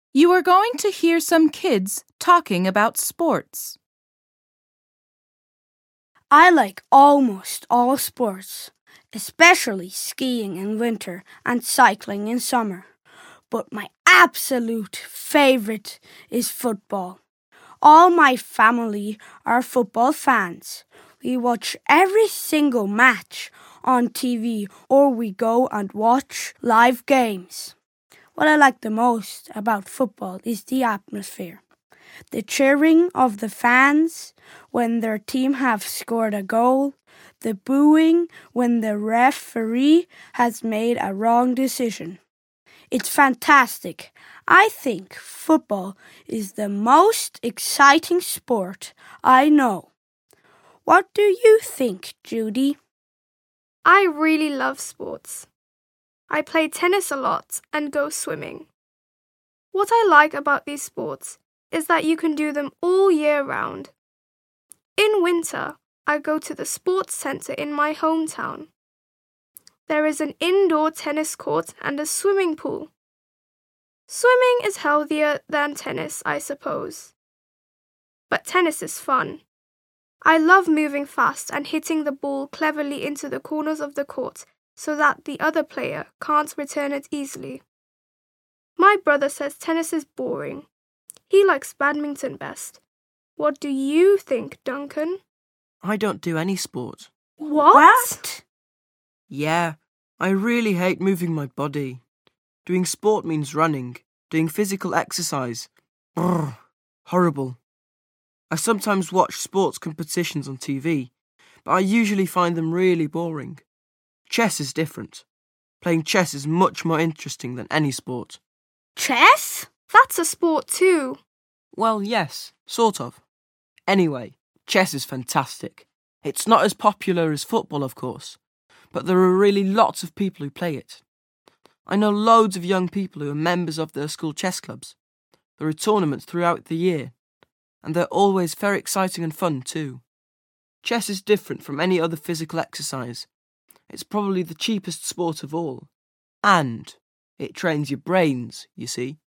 You are going to hear some kids talking about sports. I like almost all sports, especially skiing in winter and cycling in summer. But my absolute favorite is football. All my family are football fans. We watch every single match on TV or we go and watch live games. What I like the most about football is the atmosphere. The cheering of the fans when their team have scored a goal, the booing when the referee has made a wrong decision. It's fantastic. I think football is the most exciting sport I know. What do you think, Judy? I really love sports. I play tennis a lot and go swimming. What I like about these sports is that you can do them all year round. In winter, I go to the sports centre in my hometown. There is an indoor tennis court and a swimming pool. Swimming is healthier than tennis, I suppose. But tennis is fun. I love moving fast and hitting the ball cleverly into the corners of the court so that the other player can't return it easily. My brother says tennis is boring. He likes badminton best. What do you think, Duncan? I don't do any sport. What? Yeah, I really hate moving my body. Doing sport means running, doing physical exercise. Brrr, horrible. I sometimes watch sports competitions on TV, but I usually find them really boring. Chess is different. Playing chess is much more interesting than any sport. Chess? That's a sport too. Well, yes, sort of. Anyway, chess is fantastic. It's not as popular as football, of course, but there are really lots of people who play it. I know loads of young people who are members of their school chess clubs. There are tournaments throughout the year, and they're always very exciting and fun too. Chess is different from any other physical exercise. It's probably the cheapest sport of all. And it trains your brains, you see.